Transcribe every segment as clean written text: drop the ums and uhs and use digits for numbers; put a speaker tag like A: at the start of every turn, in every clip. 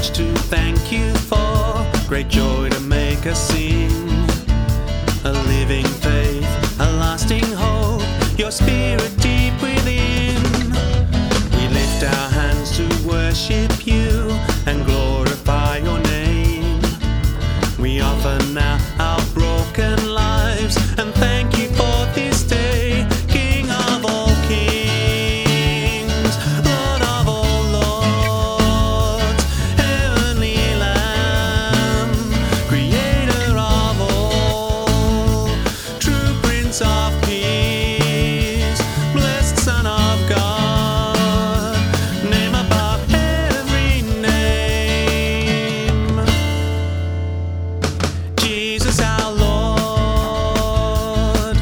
A: much to thank you for, great joy to make us sing. A living faith, a lasting hope, your spirit deep within. We lift our hands to worship you and glorify your name. We offer now our broken lives and thank you for this day. King of all kings, Lord of all lords, heavenly Lamb, creator of all, true Prince of Peace, blessed Son of God, name above every name. Jesus our Lord,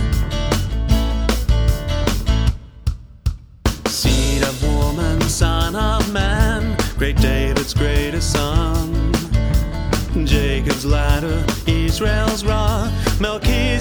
A: seed of woman, son of man, great David's greatest son, Jacob's ladder, Israel's rock, Melchizedek